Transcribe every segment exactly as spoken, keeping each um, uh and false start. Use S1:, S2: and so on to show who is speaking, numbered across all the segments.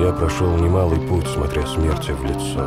S1: я прошел немалый путь, смотря смерти в лицо.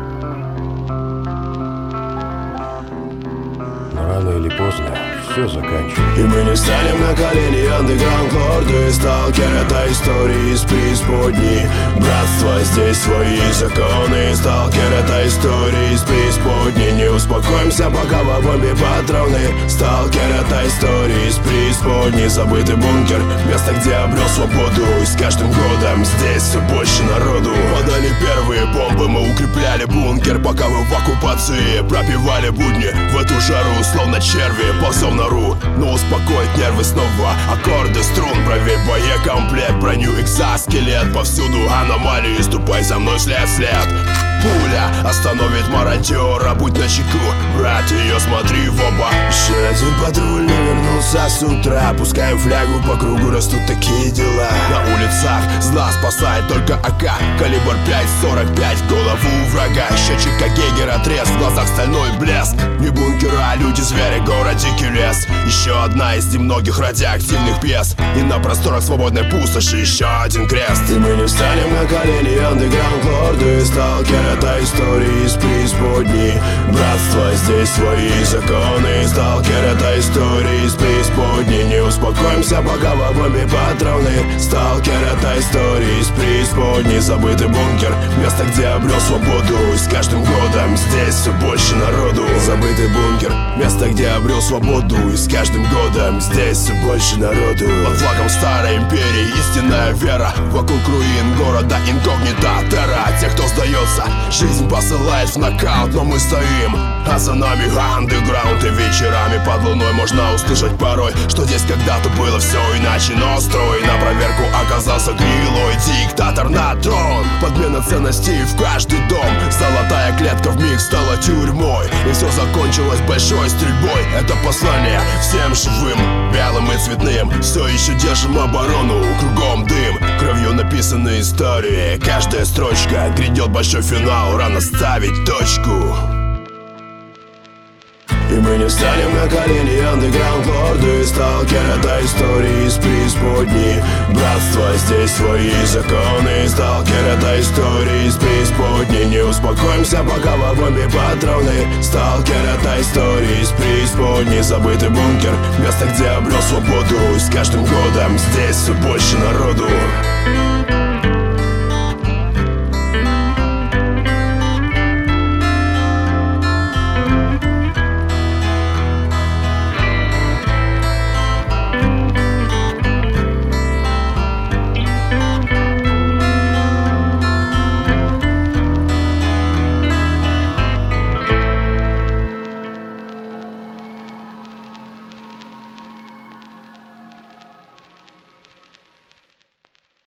S1: Но рано или поздно все заканчивается.
S2: И мы не станем на колени, андеграунд лорды, сталкер, это истории из преисподней. Братство, здесь свои законы, сталкер, это истории из преисподней. Не успокоимся, пока в бомбе патроны. Сталкер, это истории из преисподней. Забытый бункер, место, где обрел свободу. И с каждым годом здесь все больше народу. Подали первые бомбы, мы укрепляли бункер, пока вы в оккупации пропивали будни. В эту жару, словно черви, ползем на ру. Но успокоить нервы снова аккорды струн. Проверь боекомплект, броню, экзоскелет. Повсюду аномалии, ступай за мной след в след. Пуля остановит мародера, будь начеку, брат, ее смотри в оба. Еще один патруль не вернулся с утра. Пускаем флягу по кругу, растут такие дела. На улицах зла спасает только АК. Калибр пять сорок пять в голову врага. Счетчика Гейгера треск, в глазах стальной блеск. Не бункеры, а люди-звери, город дикий лес. Еще одна из немногих радиоактивных пьес. И на просторах свободной пустоши еще один крест. И мы не встанем на колени, андеграунд лорды, сталкер, это истории из преисподней. Братство, здесь свои законы. Сталкер, это истории из преисподней. Не успокоимся, пока в бомбе патроны. Сталкер, это истории из преисподней. Забытый бункер, место, где обрел свободу. И с каждым годом здесь все больше народу. Забытый бункер, место, где обрел свободу. И с каждым годом здесь все больше народу. Под флагом старой империи истинная вера. Вокруг руин города инкогнита терра. Те, кто сдается, жизнь посылает в нокаут, но мы стоим, а за нами андеграунд. И вечерами под луной можно услышать порой, что здесь когда-то было все иначе. Но строй на проверку оказался гнилой. Диктатор на трон, подмена ценностей в каждый дом. Золотая клетка вмиг стала тюрьмой, и все закончилось большой стрельбой. Это послание всем живым, белым и цветным. Все еще держим оборону, кругом дым. Кровью написаны истории, каждая строчка грядет большой финал, рано ставить точку. И мы не встанем на колени, андеграунд лорды, сталкер, это истории из преисподней. Братство, здесь свои законы. Сталкер, это истории из преисподней. Не успокоимся, пока в бомбе патроны. Сталкер, это истории из преисподней. Забытый бункер, место, где обрел свободу. И с каждым годом здесь все больше народу.